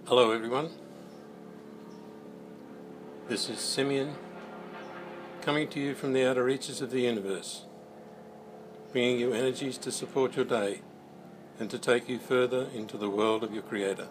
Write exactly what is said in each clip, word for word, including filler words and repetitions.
Hello everyone, this is Simeon coming to you from the outer reaches of the universe, bringing you energies to support your day and to take you further into the world of your Creator.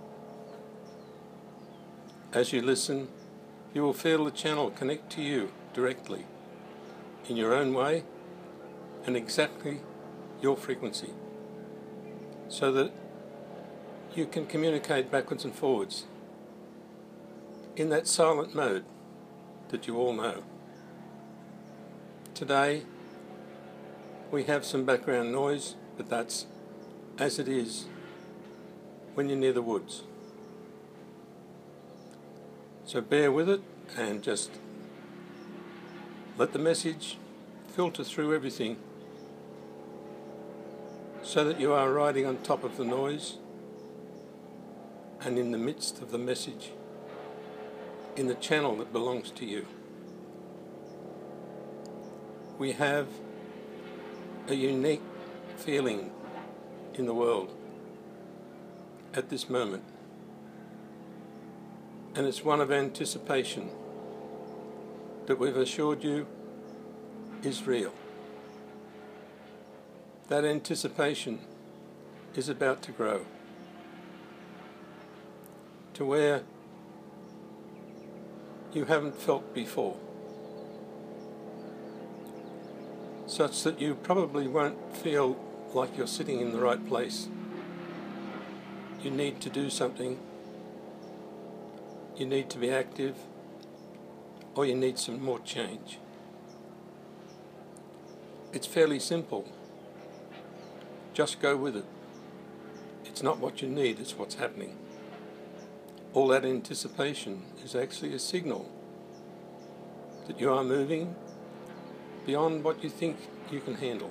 As you listen, you will feel the channel connect to you directly, in your own way and exactly your frequency, so that you can communicate backwards and forwards in that silent mode that you all know. Today we have some background noise, but that's as it is when you're near the woods. So bear with it and just let the message filter through everything so that you are riding on top of the noise and in the midst of the message, in the channel that belongs to you. We have a unique feeling in the world at this moment, and it's one of anticipation that we've assured you is real. That anticipation is about to grow to where you haven't felt before, such that you probably won't feel like you're sitting in the right place. You need to do something, you need to be active, or you need some more change. It's fairly simple. Just go with it. It's not what you need, it's what's happening. All that anticipation is actually a signal that you are moving beyond what you think you can handle.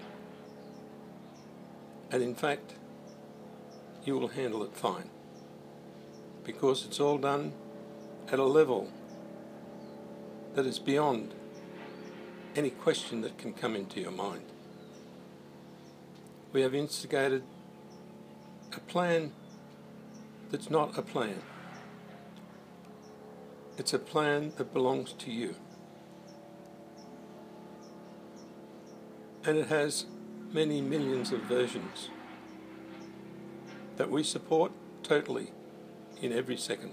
And in fact, you will handle it fine, because it's all done at a level that is beyond any question that can come into your mind. We have instigated a plan that's not a plan. It's a plan that belongs to you. And it has many millions of versions that we support totally in every second.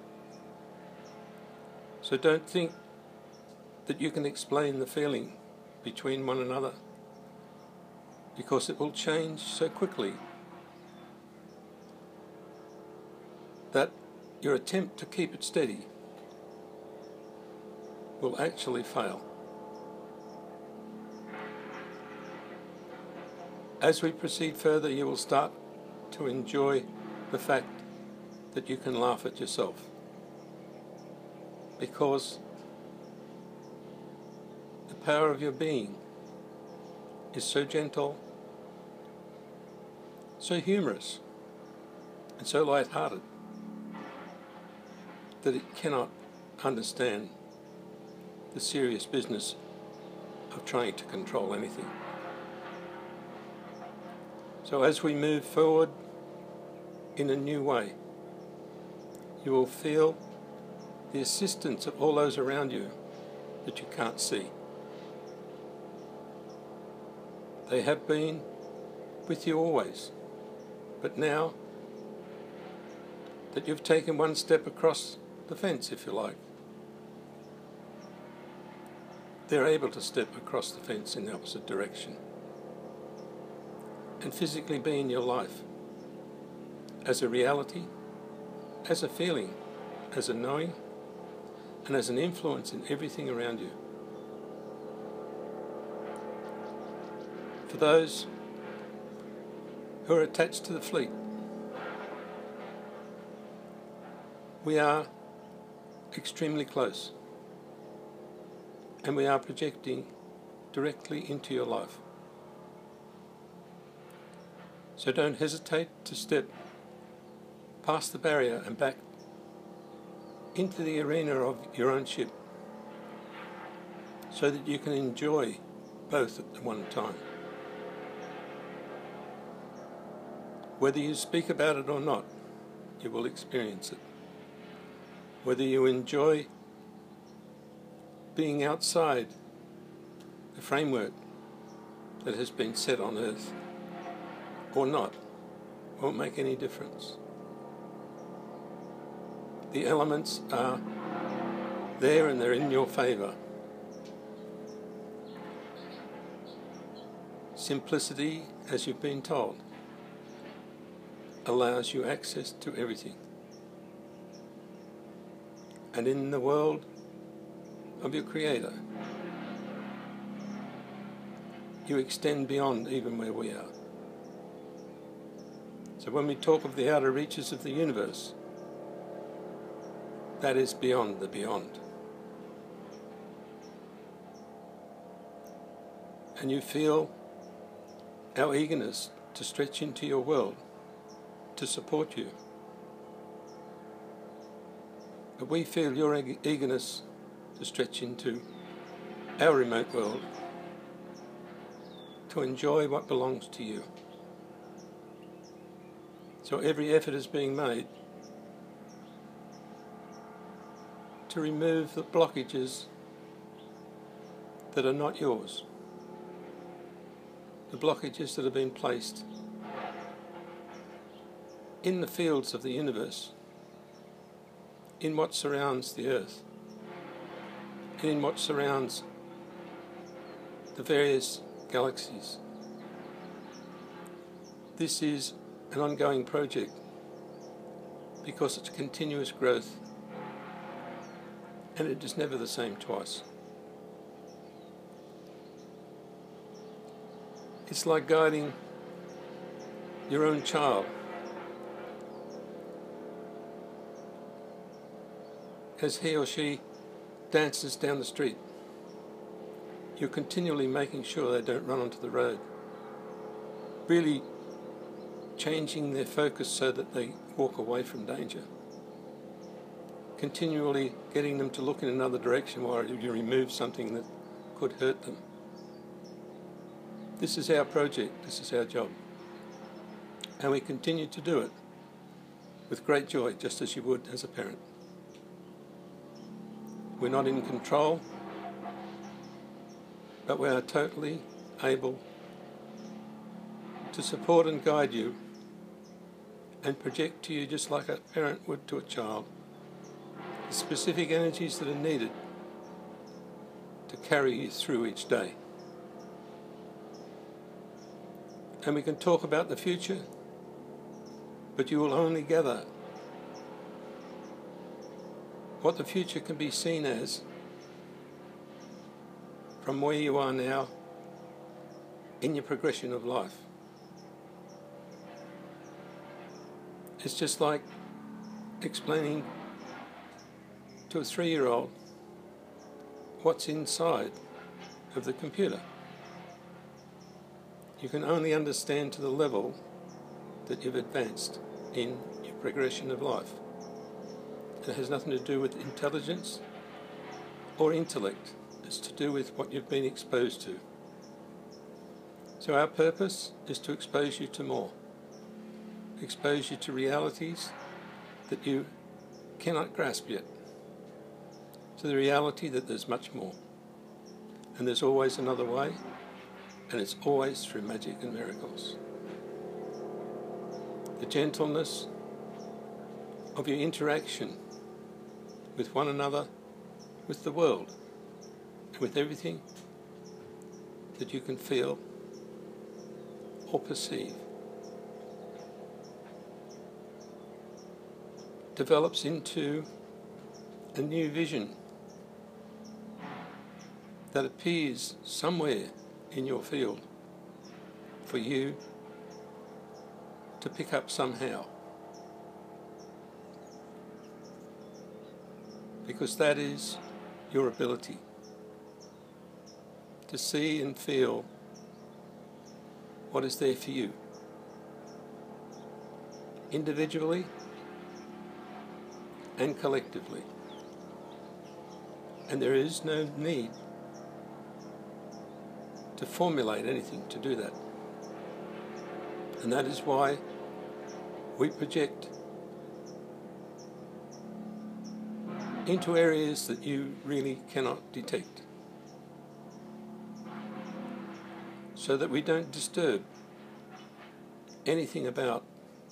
So don't think that you can explain the feeling between one another, because it will change so quickly that your attempt to keep it steady will actually fail. As we proceed further, you will start to enjoy the fact that you can laugh at yourself, because the power of your being is so gentle, so humorous, and so light-hearted that it cannot understand the serious business of trying to control anything. So as we move forward in a new way, you will feel the assistance of all those around you that you can't see. They have been with you always, but now that you've taken one step across the fence, if you like, they're able to step across the fence in the opposite direction and physically be in your life as a reality, as a feeling, as a knowing, and as an influence in everything around you. For those who are attached to the fleet, we are extremely close, and we are projecting directly into your life. So don't hesitate to step past the barrier and back into the arena of your own ship, so that you can enjoy both at the one time. Whether you speak about it or not, you will experience it. whether you enjoy being outside the framework that has been set on earth or not, won't make any difference. The elements are there and they're in your favour. Simplicity, as you've been told, allows you access to everything. And in the world of your Creator, you extend beyond even where we are. So when we talk of the outer reaches of the universe, that is beyond the beyond. And you feel our eagerness to stretch into your world, to support you. But we feel your eagerness to stretch into our remote world, to enjoy what belongs to you. So every effort is being made to remove the blockages that are not yours, the blockages that have been placed in the fields of the universe, in what surrounds the earth, and in what surrounds the various galaxies. This is an ongoing project because it's continuous growth, and it is never the same twice. It's like guiding your own child as he or she dances down the street. You're continually making sure they don't run onto the road, really changing their focus so that they walk away from danger, continually getting them to look in another direction while you remove something that could hurt them. This is our project, this is our job, and we continue to do it with great joy, just as you would as a parent. We're not in control, but we are totally able to support and guide you and project to you, just like a parent would to a child, the specific energies that are needed to carry you through each day. And we can talk about the future, but you will only gather what the future can be seen as from where you are now in your progression of life. It's just like explaining to a three-year-old what's inside of the computer. You can only understand to the level that you've advanced in your progression of life. It has nothing to do with intelligence or intellect. It's to do with what you've been exposed to. So our purpose is to expose you to more, expose you to realities that you cannot grasp yet, to the reality that there's much more, and there's always another way, and it's always through magic and miracles. The gentleness of your interaction with one another, with the world, and with everything that you can feel or perceive, develops into a new vision that appears somewhere in your field for you to pick up somehow. Because that is your ability to see and feel what is there for you, individually and collectively. And there is no need to formulate anything to do that. And that is why we project into areas that you really cannot detect, so that we don't disturb anything about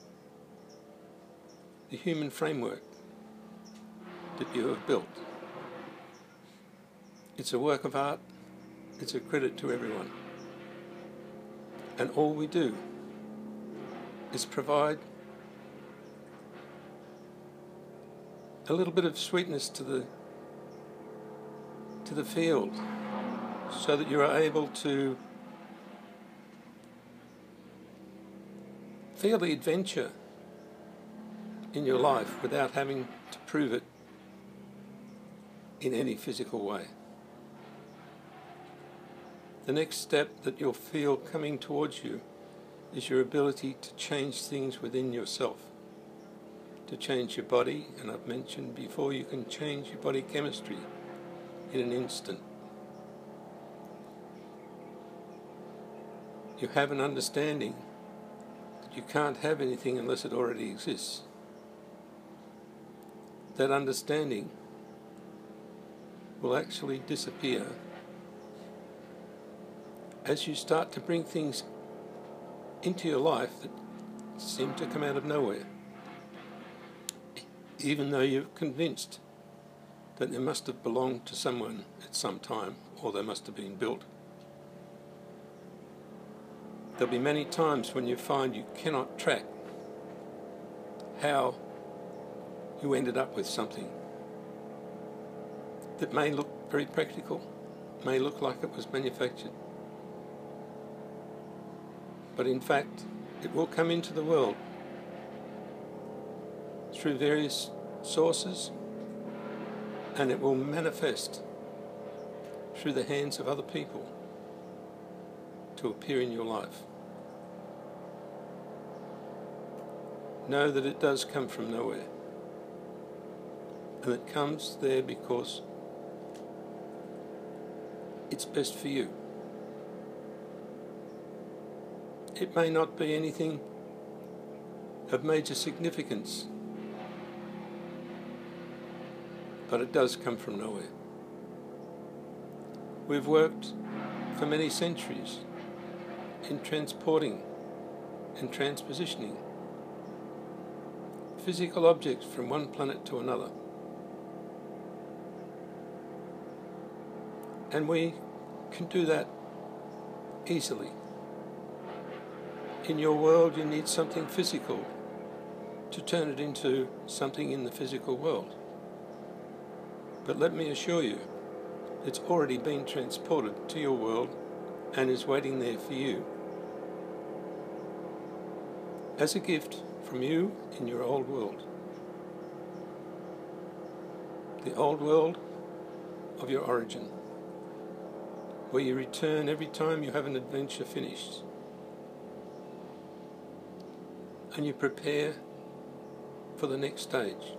the human framework that you have built. It's a work of art, it's a credit to everyone. And all we do is provide a little bit of sweetness to the to the field, so that you are able to feel the adventure in your life without having to prove it in any physical way. The next step that you'll feel coming towards you is your ability to change things within yourself, to change your body, and I've mentioned before you can change your body chemistry in an instant. You have an understanding that you can't have anything unless it already exists. That understanding will actually disappear as you start to bring things into your life that seem to come out of nowhere, even though you're convinced that they must have belonged to someone at some time, or they must have been built. There'll be many times when you find you cannot track how you ended up with something that may look very practical, may look like it was manufactured, but in fact it will come into the world through various sources, and it will manifest through the hands of other people to appear in your life. Know that it does come from nowhere, and it comes there because it's best for you. It may not be anything of major significance, but it does come from nowhere. We've worked for many centuries in transporting and transpositioning physical objects from one planet to another. And we can do that easily. In your world, you need something physical to turn it into something in the physical world. But let me assure you, it's already been transported to your world and is waiting there for you as a gift from you in your old world. The old world of your origin, where you return every time you have an adventure finished, and you prepare for the next stage.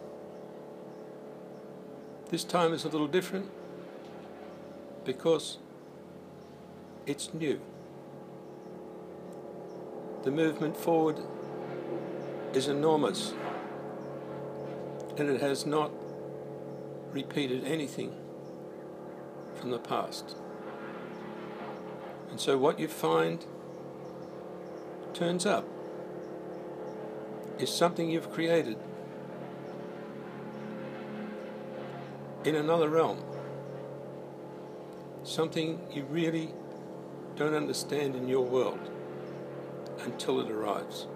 This time is a little different because it's new. The movement forward is enormous, and it has not repeated anything from the past. And so what you find turns up is something you've created in another realm, something you really don't understand in your world until it arrives.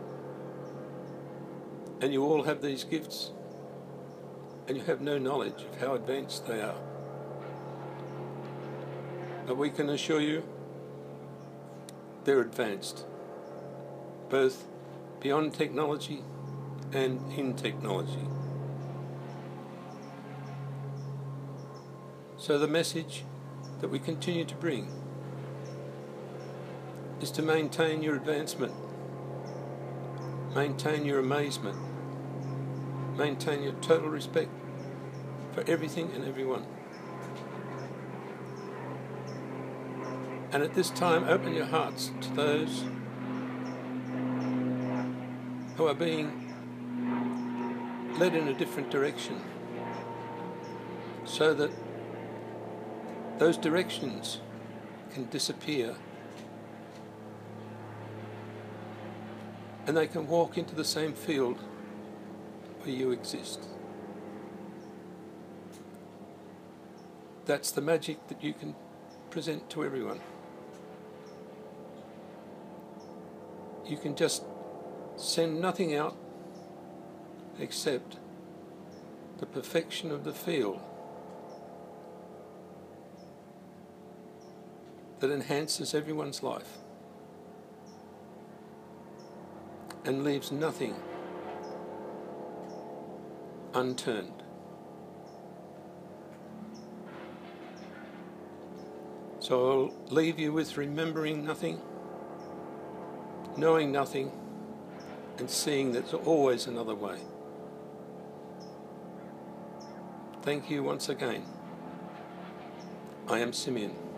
And you all have these gifts, and you have no knowledge of how advanced they are. But we can assure you they're advanced, both beyond technology and in technology. So the message that we continue to bring is to maintain your advancement, maintain your amazement, maintain your total respect for everything and everyone. And at this time, open your hearts to those who are being led in a different direction, so that those directions can disappear and they can walk into the same field where you exist. That's the magic that you can present to everyone. You can just send nothing out except the perfection of the field that enhances everyone's life and leaves nothing unturned. So I'll leave you with remembering nothing, knowing nothing, and seeing there's always another way. Thank you once again. I am Simeon.